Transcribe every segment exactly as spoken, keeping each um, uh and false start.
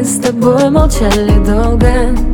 с тобой молчали долго.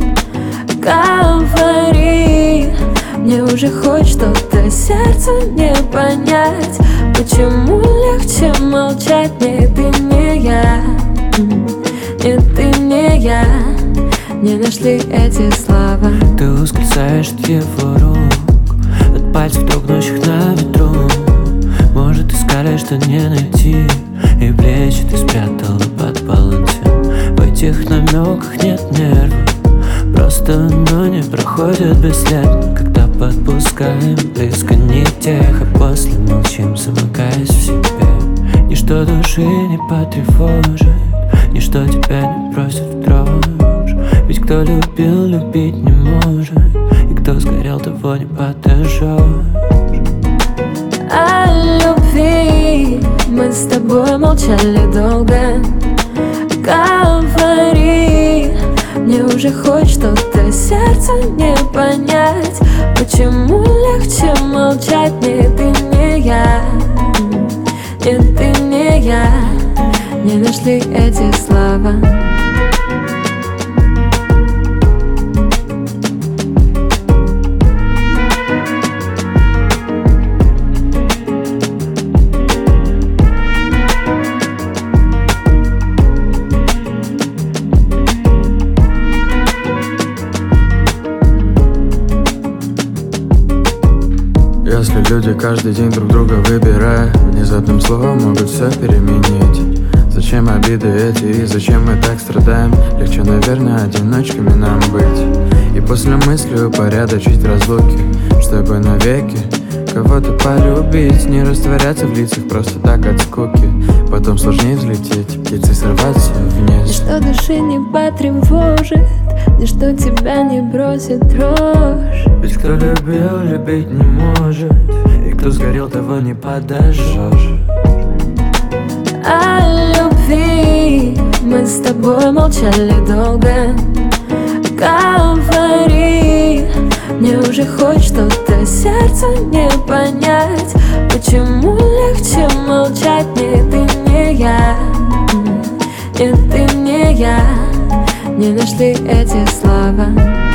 Говори, мне уже хоть что-то сердцу не понять. Почему легче молчать? Нет, ты не я. Нет, ты не я. Не нашли эти слова. Ты ускользаешь от его рук, от пальцев, дрогнущих на ветру. Может, искали, что не найти, и плечи ты спрятала под полотен. В этих намеках нет нервов, просто оно не проходит бесследно. Когда подпускаем близко не тех, а после молчим, замыкаясь в себе. Ничто души не потревожит, ничто тебя не бросит в дрожь. Ведь кто любил, любить не может, и кто сгорел, того не подожжешь. О любви мы с тобой молчали долго. Говори, мне уже хоть что-то сердцу не понять. Почему легче молчать? Нет, ты не я. Нет, ты не я. Не нашли эти слова. Если люди каждый день друг друга выбирая, внезапным словом могут все переменить. Зачем обиды эти и зачем мы так страдаем? Легче, наверное, одиночками нам быть. И после мысли упорядочить разлуки, чтобы навеки кого-то полюбить. Не растворяться в лицах просто так от скуки. Потом сложнее взлететь, птицей сорваться вниз. Ничто души не потревожит, ничто тебя не бросит дрожь. Ведь кто любил, любить не может, и кто сгорел, того не подожжешь. О любви мы с тобой молчали долго. Говори, мне уже хоть что-то сердцу не понять. Почему легче молчать? Нет, ты не я. Нет, ты не я. Не нашли эти слова.